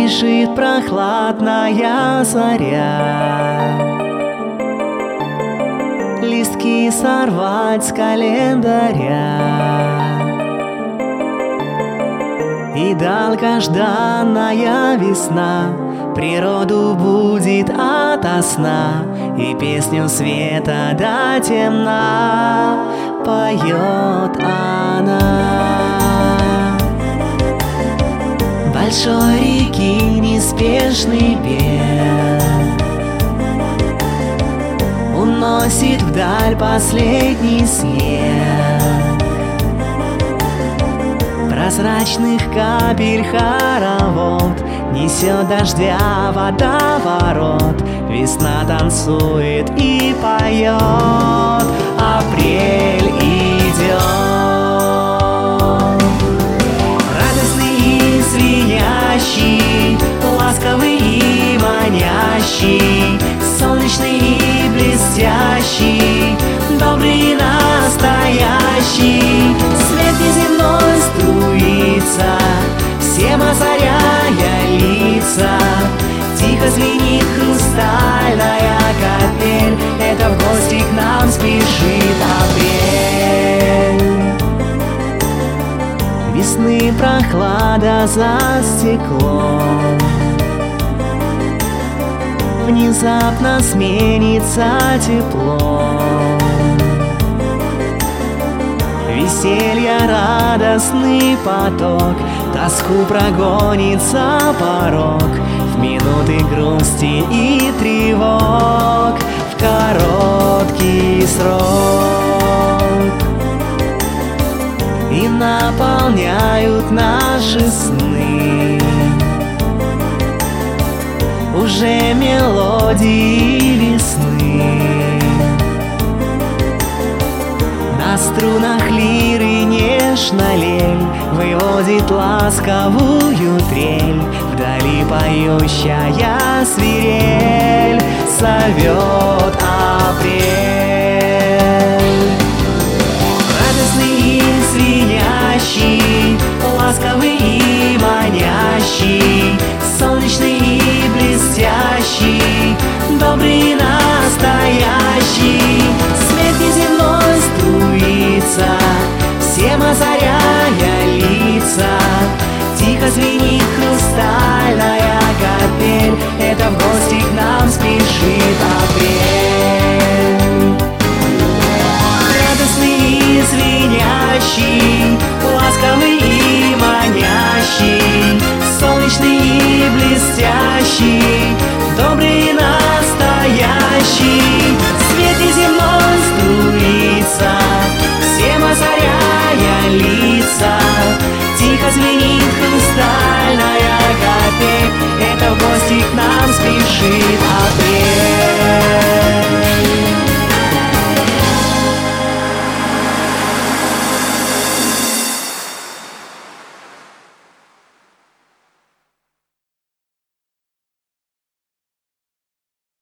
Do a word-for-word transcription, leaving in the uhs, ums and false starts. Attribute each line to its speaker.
Speaker 1: спешит прохладная заря листки сорвать с календаря. И долгожданная весна природу будет ото сна, и песню света до темна поет она. Большой реки неспешный бег уносит вдаль последний снег. Прозрачных капель хоровод несет дождя водоворот. Весна танцует и поет, апрель идет. Радостный и звенящий, ласковый и манящий, солнечный и блестящий, добрый и настоящий. Свет неземной струится, всем озаряя лица. Тихо звенит хрустальная капель, это в гости к нам спешит апрель. Весны прохлада за стеклом внезапно сменится теплом. Веселья радостный поток тоску прогонит за порог. В минуты грусти и тревог, в короткий срок, и наполняют наши сны уже мелодии весны. На струнах лиры нежно лель выводит ласковую трель. Вдали поющая свирель зовет апрель. Радостный и звенящий, ласковый и манящий, солнечный и блестящий, добрый и настоящий. Свет неземной струится, всем озаряя лица. Тихо звенит хрустальная капель, это в гости к нам спешит апрель. Радостный и звенящий, ласковый и манящий, солнечный и блестящий, добрый и настоящий. Свет неземной струится,